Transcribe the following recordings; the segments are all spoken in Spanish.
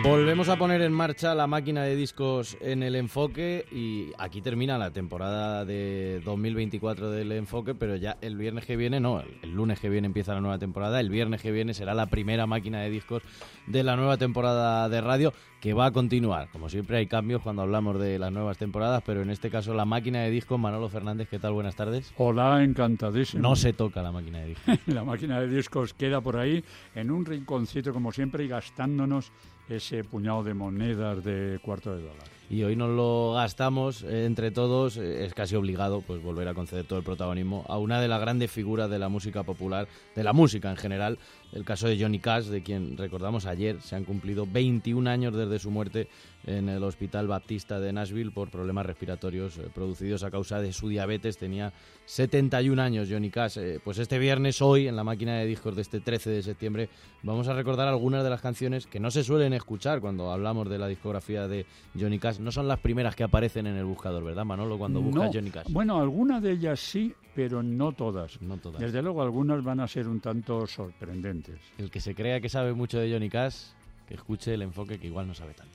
Volvemos a poner en marcha la máquina de discos en el Enfoque y aquí termina la temporada de 2024 del Enfoque, pero ya el viernes que viene, no, el lunes que viene empieza la nueva temporada, el viernes que viene será la primera máquina de discos de la nueva temporada de radio que va a continuar. Como siempre hay cambios cuando hablamos de las nuevas temporadas, pero en este caso la máquina de discos. Manolo Fernández, ¿qué tal? Buenas tardes. Hola, encantadísimo. No se toca la máquina de discos. La máquina de discos queda por ahí en un rinconcito como siempre y gastándonos ese puñado de monedas de $1/4. Y hoy nos lo gastamos entre todos. Es casi obligado pues volver a conceder todo el protagonismo a una de las grandes figuras de la música popular, de la música en general. El caso de Johnny Cash, de quien recordamos ayer, se han cumplido 21 años desde su muerte en el Hospital Baptista de Nashville por problemas respiratorios producidos a causa de su diabetes. Tenía 71 años Johnny Cash. Pues este viernes, hoy, en la máquina de discos de este 13 de septiembre, vamos a recordar algunas de las canciones que no se suelen escuchar cuando hablamos de la discografía de Johnny Cash. No son las primeras que aparecen en el buscador, ¿verdad, Manolo, cuando buscas Johnny Cash? Bueno, algunas de ellas sí, pero no todas. No todas. Desde luego, algunas van a ser un tanto sorprendentes. El que se crea que sabe mucho de Johnny Cash, que escuche el Enfoque, que igual no sabe tanto.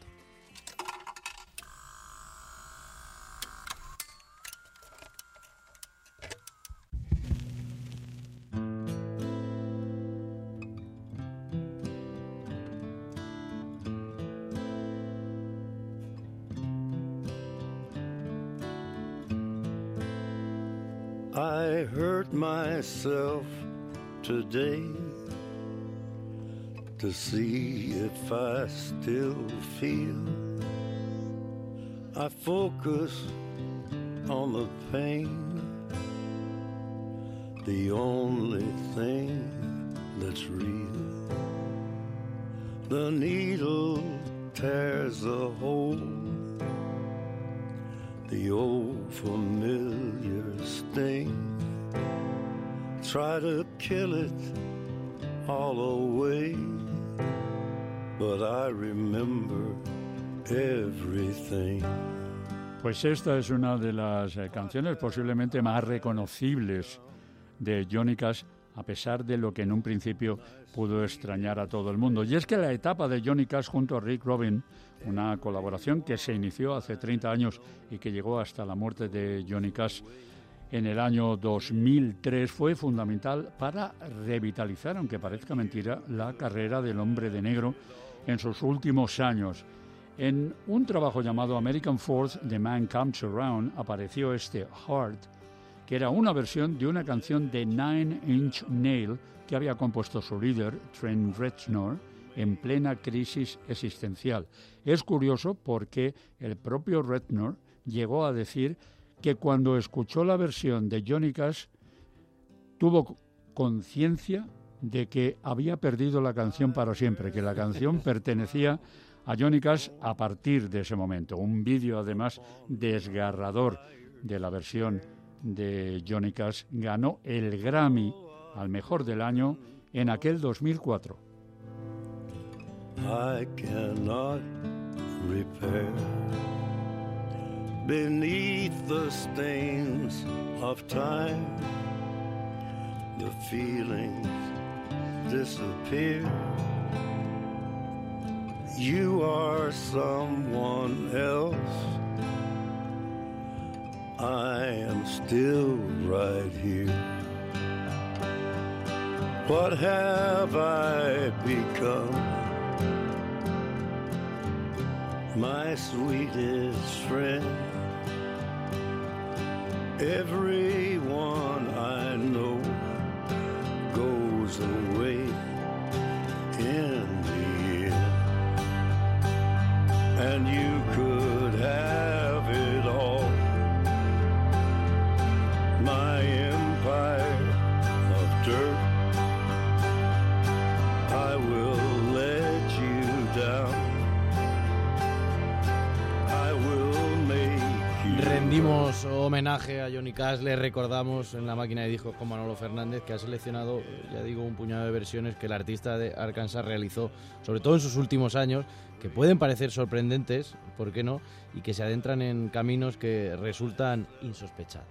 I hurt myself today to see if I still feel. I focus on the pain, the only thing that's real. The needle tears a hole, the old familiar sting. Try to kill it all away, but I remember everything. Pues esta es una de las canciones posiblemente más reconocibles de Johnny Cash, a pesar de lo que en un principio pudo extrañar a todo el mundo. Y es que la etapa de Johnny Cash junto a Rick Rubin, una colaboración que se inició hace 30 años y que llegó hasta la muerte de Johnny Cash en el año 2003, fue fundamental para revitalizar, aunque parezca mentira, la carrera del hombre de negro en sus últimos años. En un trabajo llamado American Fourth, The Man Comes Around, apareció este Heart, que era una versión de una canción de Nine Inch Nails que había compuesto su líder, Trent Reznor, en plena crisis existencial. Es curioso porque el propio Reznor llegó a decir que cuando escuchó la versión de Johnny Cash tuvo conciencia de que había perdido la canción para siempre, que la canción pertenecía a Johnny Cash a partir de ese momento. Un vídeo además desgarrador de la versión de Johnny Cash ganó el Grammy al mejor del año en aquel 2004. I cannot repair beneath the stains of time, the feelings disappear. You are someone else, I am still right here. What have I become? My sweetest friend, everyone I know goes away in the end, and you could have it all, my empire of dirt. I will let you down. Rendimos homenaje a Johnny Cash, le recordamos en la máquina de discos con Manolo Fernández, que ha seleccionado, ya digo, un puñado de versiones que el artista de Arkansas realizó, sobre todo en sus últimos años, que pueden parecer sorprendentes, ¿por qué no?, y que se adentran en caminos que resultan insospechados.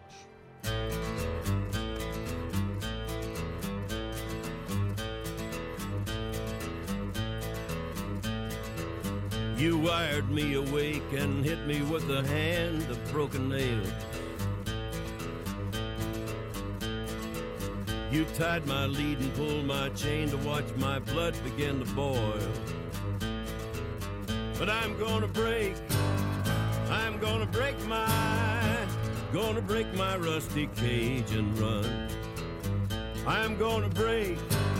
You wired me awake and hit me with the hand of broken nails. You tied my lead and pulled my chain to watch my blood begin to boil. But I'm gonna break my rusty cage and run. I'm gonna break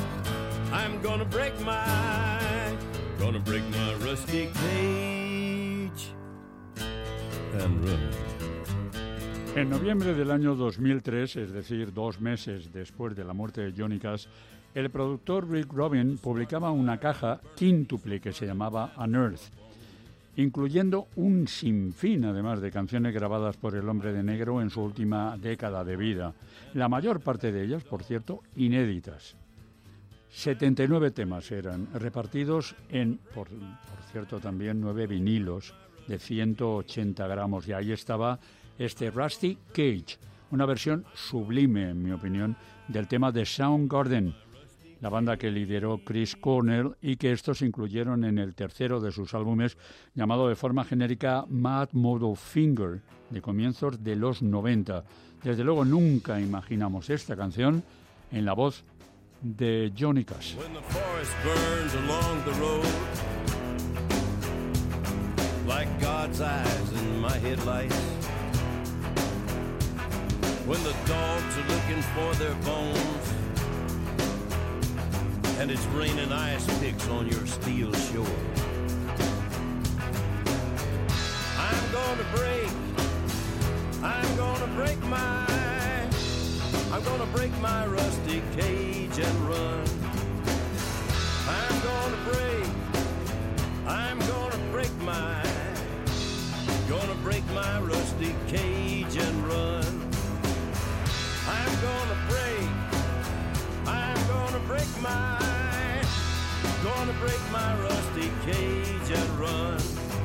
my rusty cage and run. En noviembre del año 2003, es decir, 2 meses después de la muerte de Johnny Cash, el productor Rick Rubin publicaba una caja quíntuple que se llamaba Unearth, incluyendo un sinfín, además, de canciones grabadas por el Hombre de Negro en su última década de vida. La mayor parte de ellas, por cierto, inéditas. 79 temas eran, repartidos en, por cierto, también 9 vinilos de 180 gramos. Y ahí estaba este Rusty Cage, una versión sublime, en mi opinión, del tema de Soundgarden, la banda que lideró Chris Cornell y que estos incluyeron en el tercero de sus álbumes, llamado de forma genérica Mad Model Finger, de comienzos de los 90. Desde luego nunca imaginamos esta canción en la voz de Johnny Cash. When the forest burns along the road, like God's eyes in my headlights, when the dogs are looking for their bones, and it's raining ice picks on your steel shore, I'm gonna break my rusty cage and run. I'm gonna break my rusty cage and run. I'm gonna break my rusty cage and run.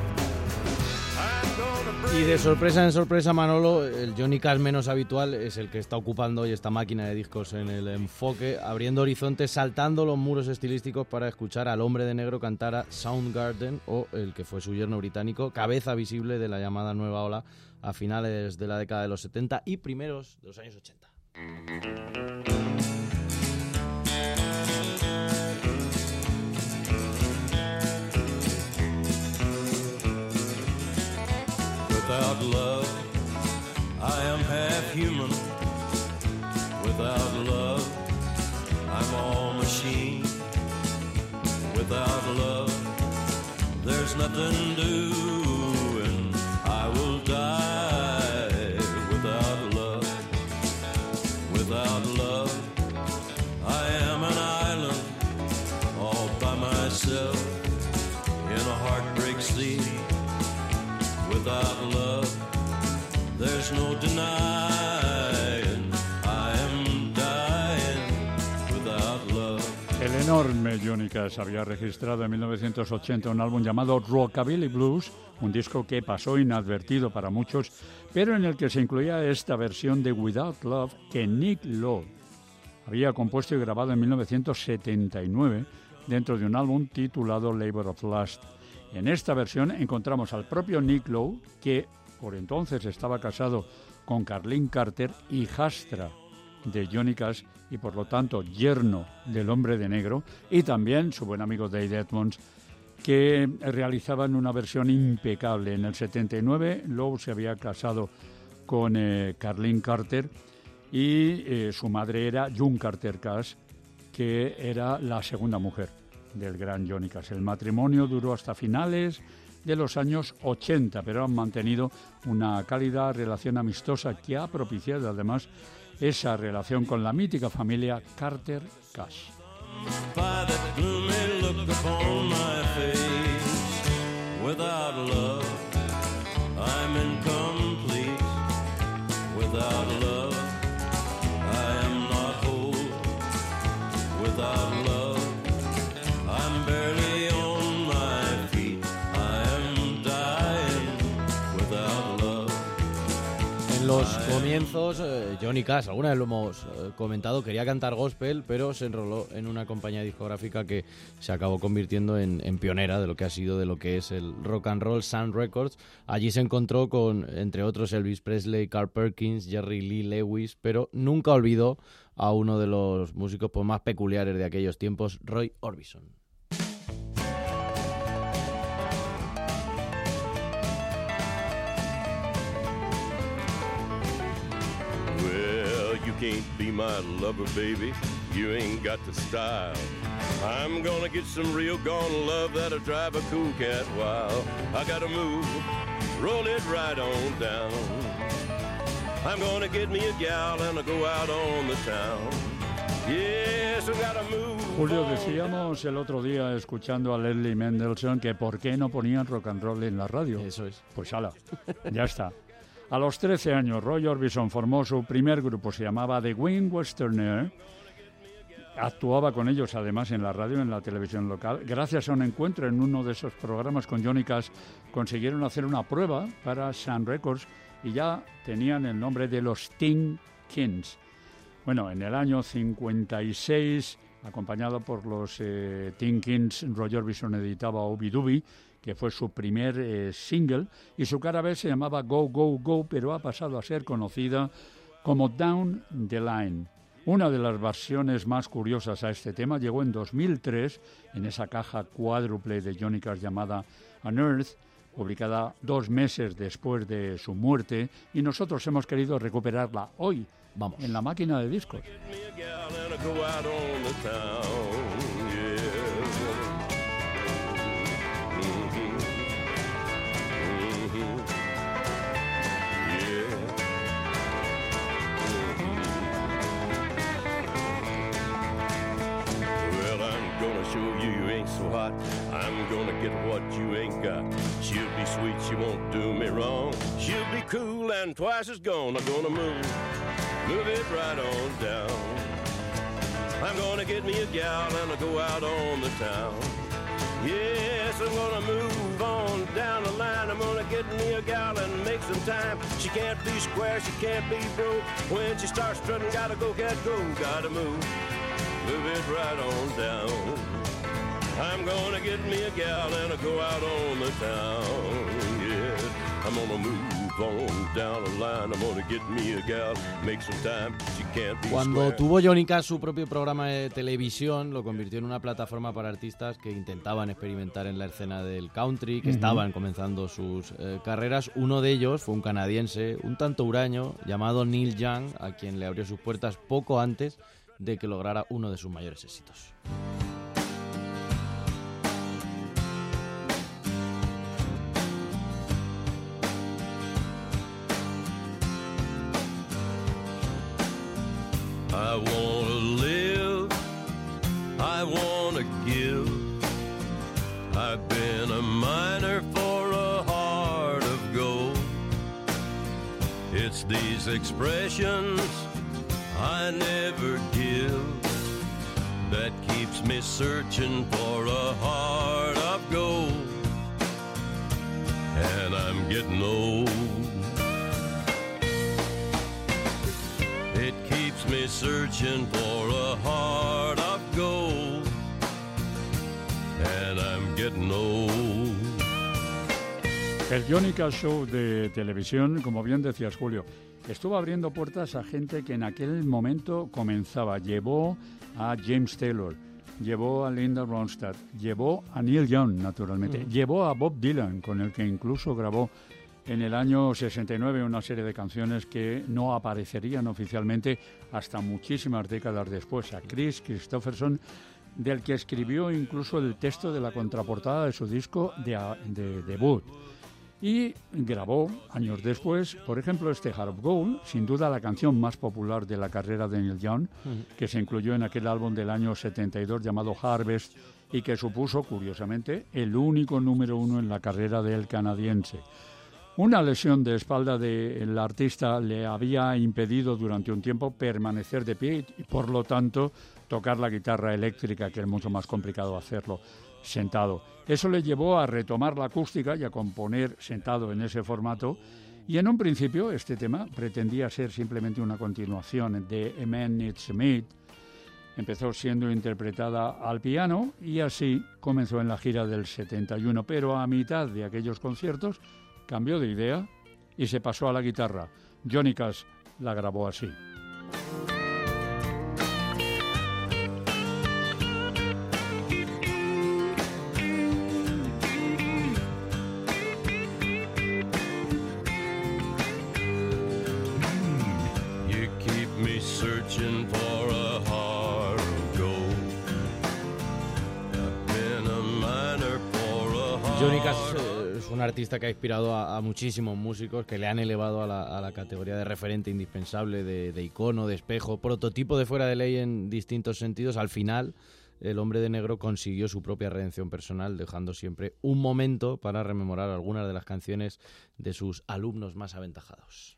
Y de sorpresa en sorpresa, Manolo, el Johnny Cash menos habitual es el que está ocupando hoy esta máquina de discos en el enfoque, abriendo horizontes, saltando los muros estilísticos para escuchar al Hombre de Negro cantar a Soundgarden, o el que fue su yerno británico, cabeza visible de la llamada nueva ola a finales de la década de los 70 y primeros de los años 80. Without love, I am half human. Without love, I'm all machine. Without love, there's nothing doing. I will die. Without love, I am an island all by myself in a heartbreak sea. Without love, there's no denying I am dying without love. El enorme Johnny Cash había registrado en 1980 un álbum llamado Rockabilly Blues, un disco que pasó inadvertido para muchos, pero en el que se incluía esta versión de Without Love que Nick Lowe había compuesto y grabado en 1979 dentro de un álbum titulado Labor of Lust. En esta versión encontramos al propio Nick Lowe, que por entonces estaba casado con Carlene Carter, hijastra de Johnny Cash y por lo tanto yerno del Hombre de Negro, y también su buen amigo Dave Edmunds, que realizaban una versión impecable. En el 79 Lowe se había casado con Carlene Carter y su madre era June Carter Cash, que era la segunda mujer del gran Johnny Cash. El matrimonio duró hasta finales de los años 80, pero han mantenido una cálida relación amistosa que ha propiciado además esa relación con la mítica familia Carter Cash. En los comienzos, Johnny Cash, alguna vez lo hemos comentado, quería cantar gospel, pero se enroló en una compañía discográfica que se acabó convirtiendo en pionera de lo que ha sido, de lo que es el rock and roll, Sun Records. Allí se encontró con, entre otros, Elvis Presley, Carl Perkins, Jerry Lee Lewis, pero nunca olvidó a uno de los músicos pues, más peculiares de aquellos tiempos, Roy Orbison. You can't be my lover, baby. You ain't got the style. I'm gonna get some real gone love that'll drive a cool cat wild. I gotta move, roll it right on down. I'm gonna get me a gal and I'll go out on the town. Yes, I gotta move. Julio, decíamos el otro día escuchando a Leslie Mendelssohn que por qué no ponían rock and roll en la radio. Eso es. Pues ala, ya está. A los 13 años, Roy Orbison formó su primer grupo, se llamaba The Wing Westerner. Actuaba con ellos, además, en la radio, en la televisión local. Gracias a un encuentro en uno de esos programas con Johnny Cash, consiguieron hacer una prueba para Sun Records y ya tenían el nombre de los Tin Kings. Bueno, en el año 56, acompañado por los Tin Kings, Roy Orbison editaba Ooby Dooby, que fue su primer single, y su cara B se llamaba Go, Go, Go, pero ha pasado a ser conocida como Down the Line. Una de las versiones más curiosas a este tema llegó en 2003 en esa caja cuádruple de Johnny Cash llamada Unearthed, publicada 2 meses después de su muerte, y nosotros hemos querido recuperarla hoy. Vamos. En la máquina de discos. So hot, I'm gonna get what you ain't got. She'll be sweet, she won't do me wrong. She'll be cool and twice as gone. I'm gonna move it right on down. I'm gonna get me a gal and I'll go out on the town. Yes, I'm gonna move on down the line. I'm gonna get me a gal and make some time. She can't be square, she can't be broke. When she starts strutting, gotta go, cat, go. Gotta move it right on down. I'm gonna get me a gal and I'll go out on the town, yeah. I'm gonna move on down the line. I'm gonna get me a gal, make some time. She can't be Cuando square. tuvo Johnny Cash su propio programa de televisión, lo convirtió en una plataforma para artistas que intentaban experimentar en la escena del country, que estaban comenzando sus carreras. Uno de ellos fue un canadiense, un tanto huraño, llamado Neil Young, a quien le abrió sus puertas poco antes de que lograra uno de sus mayores éxitos. I wanna live, I wanna give. I've been a miner for a heart of gold. It's these expressions I never give that keeps me searching for a heart of gold. And I'm getting old. It keeps me searching for a heart of gold, and I'm getting old. El Johnny Cash Show de televisión, como bien decías, Julio, estuvo abriendo puertas a gente que en aquel momento comenzaba. Llevó a James Taylor, llevó a Linda Ronstadt, llevó a Neil Young, naturalmente, llevó a Bob Dylan, con el que incluso grabó en el año 69 una serie de canciones que no aparecerían oficialmente hasta muchísimas décadas después. A Chris Christopherson, del que escribió incluso el texto de la contraportada de su disco de debut. Y grabó, años después, por ejemplo, este Heart of Gold, sin duda la canción más popular de la carrera de Neil Young, que se incluyó en aquel álbum del año 72 llamado Harvest y que supuso, curiosamente, el único número 1 en la carrera del canadiense. Una lesión de espalda del artista le había impedido durante un tiempo permanecer de pie y, por lo tanto, tocar la guitarra eléctrica, que es mucho más complicado hacerlo sentado. Eso le llevó a retomar la acústica y a componer sentado en ese formato, Y en un principio este tema pretendía ser simplemente una continuación de A Man Needs a Maid. Empezó siendo interpretada al piano y así comenzó en la gira del 71, pero a mitad de aquellos conciertos cambió de idea y se pasó a la guitarra. Johnny Cash la grabó así. Johnny Cash es un artista que ha inspirado a muchísimos músicos, que le han elevado a la categoría de referente indispensable, de icono, de espejo, prototipo de fuera de ley en distintos sentidos. Al final, el hombre de negro consiguió su propia redención personal, dejando siempre un momento para rememorar algunas de las canciones de sus alumnos más aventajados.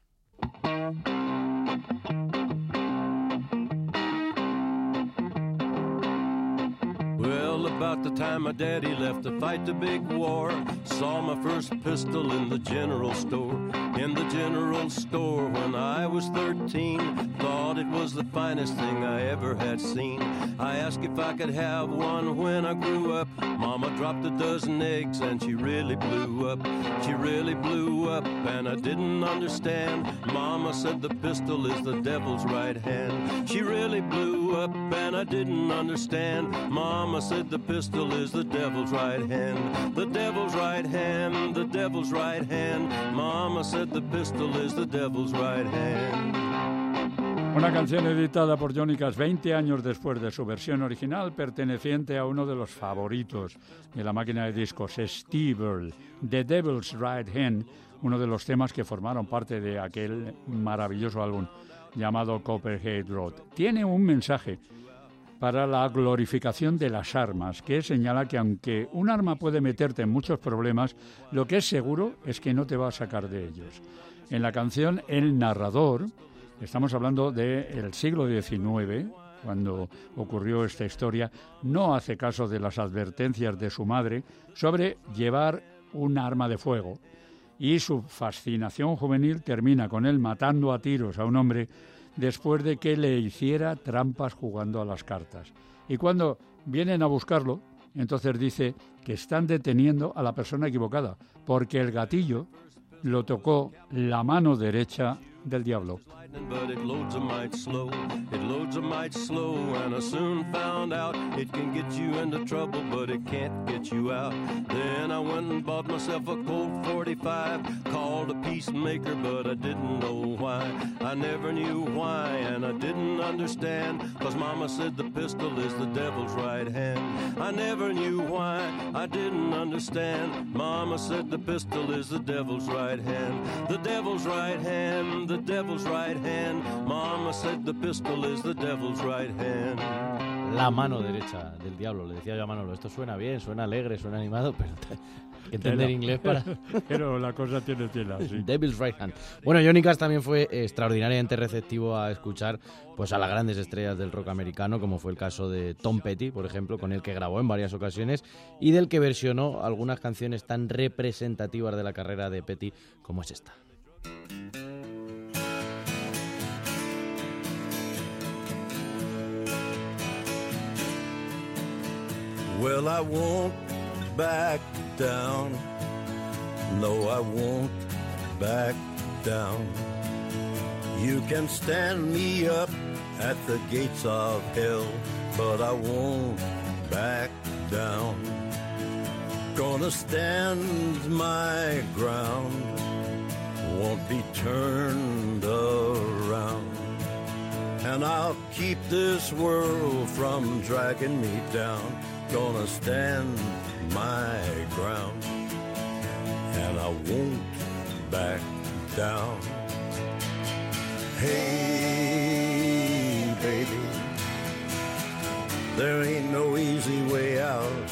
Well, about the time my daddy left to fight the big war, saw my first pistol in the general store. In the general store when I was 13, thought it was the finest thing I ever had seen. I asked if I could have one when I grew up. Mama dropped a dozen eggs and she really blew up. She really blew up and I didn't understand. Mama said the pistol is the devil's right hand. She really blew up and I didn't understand. Mama said the pistol is the devil's right hand. The devil's right hand, the devil's right hand. Mama said the pistol is the devil's right hand. Una canción editada por Johnny Cash 20 años después de su versión original, perteneciente a uno de los favoritos de la máquina de discos, Steve Earle, The Devil's Right Hand, uno de los temas que formaron parte de aquel maravilloso álbum llamado Copperhead Road. Tiene un mensaje para la glorificación de las armas, que señala que aunque un arma puede meterte en muchos problemas, lo que es seguro es que no te va a sacar de ellos. En la canción, el narrador, estamos hablando del siglo XIX, cuando ocurrió esta historia, no hace caso de las advertencias de su madre sobre llevar un arma de fuego, y su fascinación juvenil termina con él matando a tiros a un hombre después de que le hiciera trampas jugando a las cartas. Y cuando vienen a buscarlo, entonces dice que están deteniendo a la persona equivocada, porque el gatillo lo tocó la mano derecha del diablo. But it loads a mite slow, it loads a mite slow, and I soon found out it can get you into trouble, but it can't get you out. Then I went and bought myself a Colt 45, called a peacemaker, but I didn't know why. I never knew why, and I didn't understand, cause Mama said the pistol is the devil's right hand. I never knew why, I didn't understand, Mama said the pistol is the devil's right hand. The devil's right hand, the devil's right hand. Mama said the pistol is the devil's right hand. La mano derecha del diablo, le decía yo a Manolo, esto suena bien, suena alegre, suena animado, pero hay que entender inglés para... Pero la cosa tiene tela, sí. Devil's Right Hand. Bueno, Johnny Cash también fue extraordinariamente receptivo a escuchar pues a las grandes estrellas del rock americano, como fue el caso de Tom Petty, por ejemplo, con el que grabó en varias ocasiones y del que versionó algunas canciones tan representativas de la carrera de Petty como es esta. Well, I won't back down. No, I won't back down. You can stand me up at the gates of hell, but I won't back down. Gonna stand my ground, won't be turned around. And I'll keep this world from dragging me down. Gonna stand my ground, and I won't back down. Hey, baby, there ain't no easy way out.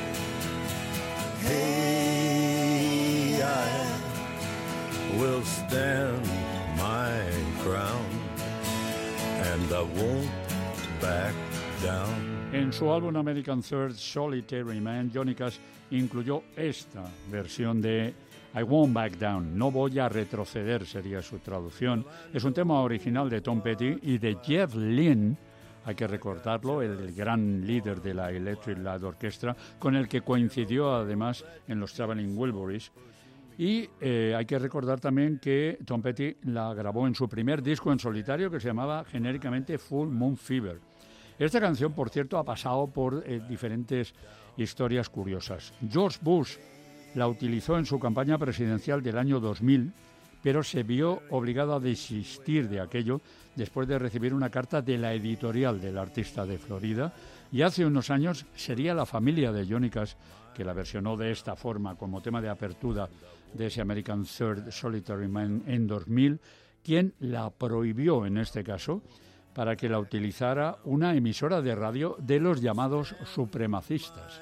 Hey, I will stand my ground, and I won't back down. En su álbum American Third Solitary Man, Johnny Cash incluyó esta versión de I Won't Back Down, no voy a retroceder sería su traducción. Es un tema original de Tom Petty y de Jeff Lynne, hay que recordarlo, el gran líder de la Electric Light Orchestra, con el que coincidió además en los Traveling Wilburys. Y hay que recordar también que Tom Petty la grabó en su primer disco en solitario, que se llamaba genéricamente Full Moon Fever. Esta canción, por cierto, ha pasado por diferentes historias curiosas. George Bush la utilizó en su campaña presidencial del año 2000, pero se vio obligado a desistir de aquello después de recibir una carta de la editorial del artista de Florida, y hace unos años sería la familia de Johnny Cash, que la versionó de esta forma como tema de apertura de ese American Third Solitary Man en 2000, quien la prohibió en este caso para que la utilizara una emisora de radio de los llamados supremacistas.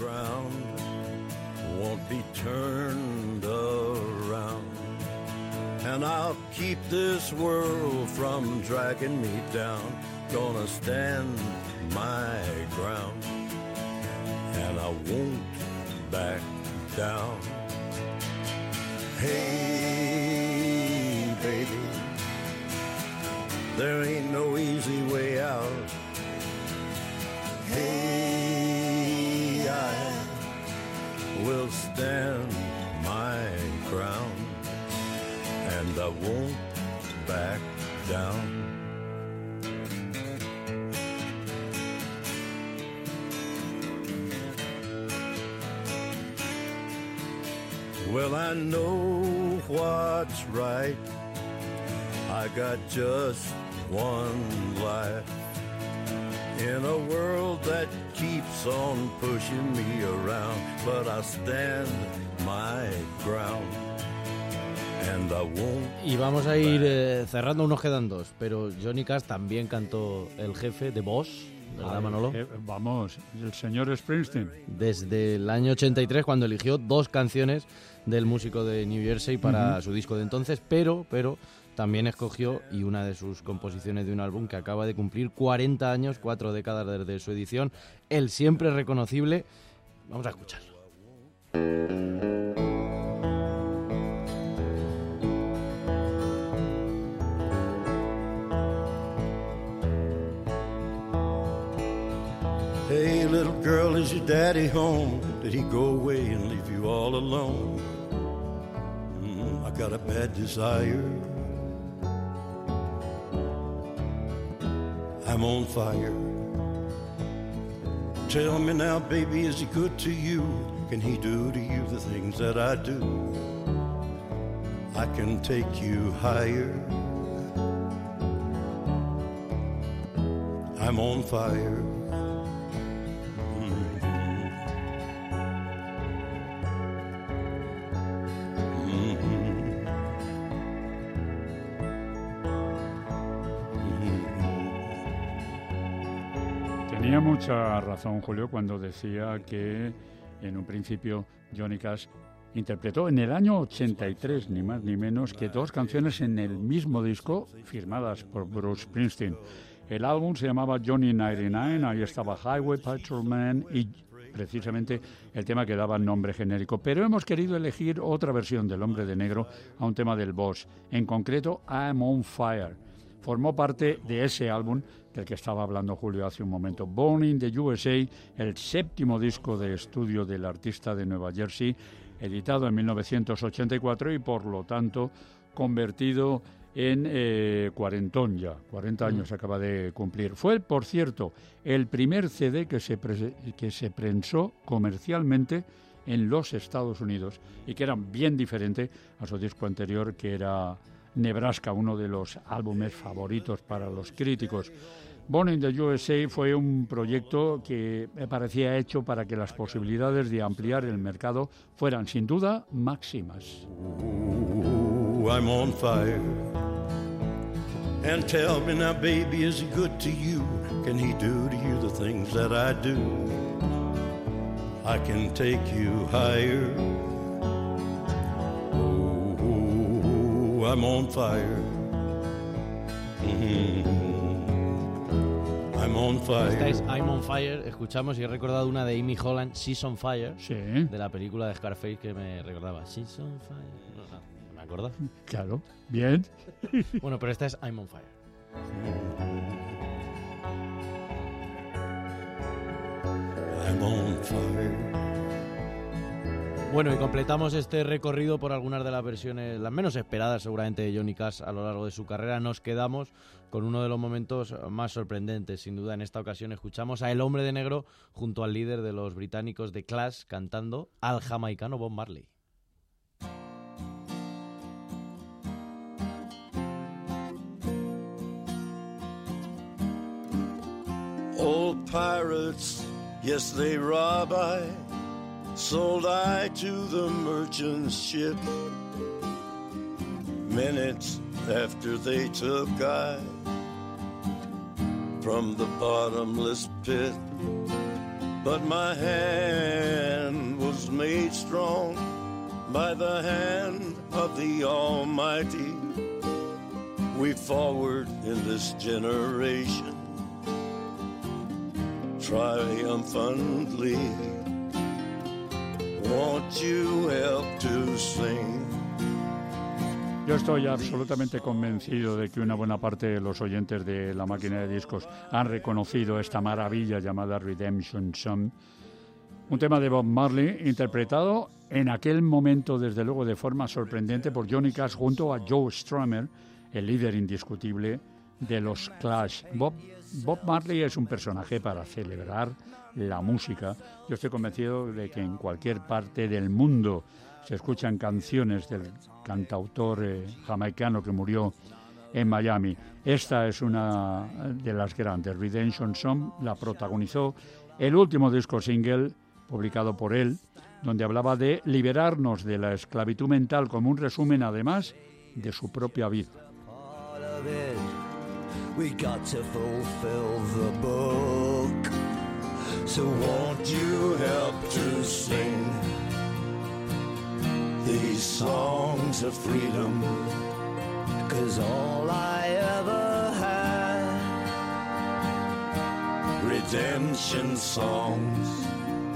Won't be turned around, and I'll keep this world from dragging me down. Gonna stand my ground, and I won't back down. Hey, baby, there ain't no easy way out. Hey, I will stand my ground, and I won't back down. Well, I know what's right. I got just one life in a world that keeps on pushing me around, but I stand my ground, and I won't. Y vamos a ir cerrando, unos quedan dos, pero Johnny Cash también cantó El Jefe, de Boss, ¿verdad, Manolo? Vamos, el señor Springsteen. Desde el año 83, cuando eligió dos canciones del músico de New Jersey para su disco de entonces, pero también escogió, y una de sus composiciones de un álbum que acaba de cumplir 40 años, 4 décadas desde su edición, el siempre reconocible. Vamos a escucharlo. Hey, little girl, is your daddy home? Did he go away and leave you all alone? I got a bad desire. I'm on fire. Tell me now, baby, is he good to you? Can he do to you the things that I do? I can take you higher. I'm on fire. Tenía mucha razón Julio cuando decía que en un principio Johnny Cash interpretó en el año 83, ni más ni menos, que dos canciones en el mismo disco firmadas por Bruce Springsteen. El álbum se llamaba Johnny 99, ahí estaba Highway Patrolman y precisamente el tema que daba el nombre genérico. Pero hemos querido elegir otra versión del Hombre de Negro a un tema del Boss, en concreto I'm on Fire. Formó parte de ese álbum del que estaba hablando Julio hace un momento, Born in the USA, el séptimo disco de estudio del artista de Nueva Jersey, editado en 1984 y por lo tanto convertido en cuarentón ya, 40 años acaba de cumplir. Fue, por cierto, el primer CD que se prensó comercialmente en los Estados Unidos y que era bien diferente a su disco anterior, que era Nebraska, uno de los álbumes favoritos para los críticos. Born in the USA fue un proyecto que me parecía hecho para que las posibilidades de ampliar el mercado fueran sin duda máximas. Ooh, I'm on fire. And tell me now, baby, is he good to you? Can he do to you the things that I do? I can take you higher. Ooh, I'm on fire. I'm I'm on fire. Esta es I'm on Fire. Escuchamos y he recordado una de Amy Holland, She's on Fire, Sí, de la película de Scarface, que me recordaba She's on Fire. No me acuerdo. claro. Bien. Bueno, pero esta es I'm on Fire. I'm on fire. Bueno, y completamos este recorrido por algunas de las versiones, las menos esperadas seguramente, de Johnny Cash a lo largo de su carrera. Nos quedamos con uno de los momentos más sorprendentes, sin duda. En esta ocasión escuchamos a El Hombre de Negro junto al líder de los británicos The Clash cantando al jamaicano Bob Marley. Old pirates, yes, they rob I. Sold I to the merchant ship. Minutes after they took I from the bottomless pit. But my hand was made strong by the hand of the Almighty. We forward in this generation triumphantly. Won't you help to sing? Yo estoy absolutamente convencido de que una buena parte de los oyentes de La Máquina de Discos han reconocido esta maravilla llamada Redemption Song, un tema de Bob Marley interpretado en aquel momento, desde luego, de forma sorprendente por Johnny Cash junto a Joe Strummer, el líder indiscutible de los Clash. Bob Marley es un personaje para celebrar la música. Yo estoy convencido de que en cualquier parte del mundo se escuchan canciones del cantautor jamaicano que murió en Miami. Esta es una de las grandes. Redemption Song la protagonizó el último disco single publicado por él, donde hablaba de liberarnos de la esclavitud mental, como un resumen además de su propia vida. We got to fulfill the book. So won't you help to sing these songs of freedom? 'Cause all I ever had, redemption songs.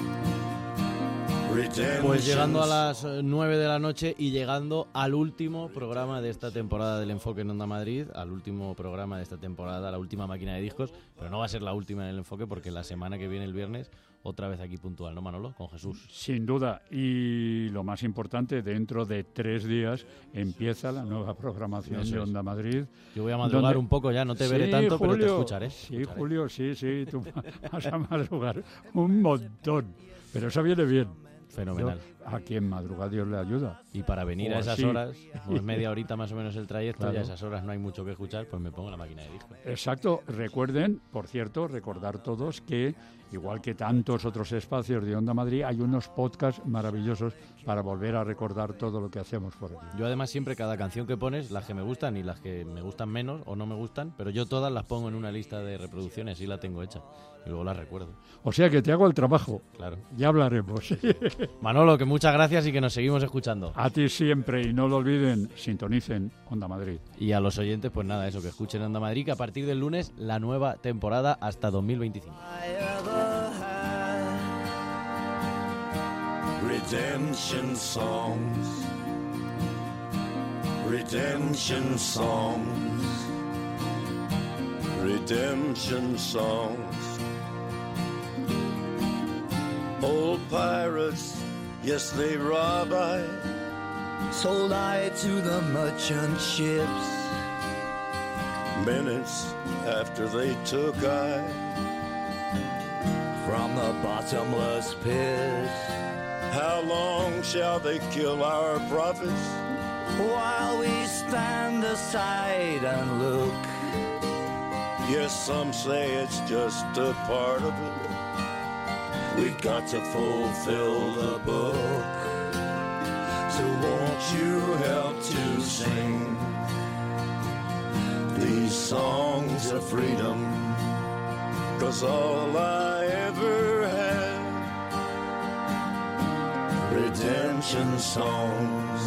Pues llegando a las 9 de la noche y llegando al último programa de esta temporada del Enfoque en Onda Madrid, al último programa de esta temporada, la última máquina de discos, pero no va a ser la última en el Enfoque porque la semana que viene, el viernes, otra vez aquí puntual, ¿no, Manolo? Con Jesús. Sin duda, y lo más importante, dentro de 3 días empieza la nueva programación de Onda Madrid. Yo voy a madrugar un poco ya, no te veré tanto, Julio, pero te escucharé. Sí, Julio, sí, tú vas a madrugar un montón, pero eso viene bien. Fenomenal. A quien madruga Dios le ayuda. Y para venir a esas horas, pues media horita más o menos el trayecto, claro. Ya a esas horas no hay mucho que escuchar, pues me pongo la máquina de discos. Exacto. Recuerden, por cierto, recordar todos que, igual que tantos otros espacios de Onda Madrid, hay unos podcasts maravillosos para volver a recordar todo lo que hacemos por aquí. Yo además siempre cada canción que pones, las que me gustan y las que me gustan menos o no me gustan, pero yo todas las pongo en una lista de reproducciones y la tengo hecha. Y luego las recuerdo. O sea que te hago el trabajo. Claro. Ya hablaremos. Manolo, que muchas gracias y que nos seguimos escuchando. A ti siempre, y no lo olviden, sintonicen Onda Madrid. Y a los oyentes, pues nada, eso, que escuchen Onda Madrid, que a partir del lunes la nueva temporada hasta 2025. Redemption songs. Redemption songs. Redemption songs. Old pirates, yes, they rob I. Sold I to the merchant ships. Minutes after they took I From the bottomless pit. How long shall they kill our prophets? While we stand aside and look. Yes, some say it's just a part of it. We've got to fulfill the book. So won't you help to sing these songs of freedom? 'Cause all I ever had, redemption songs.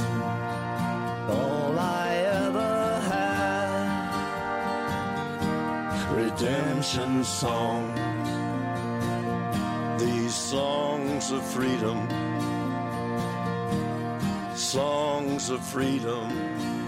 All I ever had, redemption songs. These songs of freedom, songs of freedom.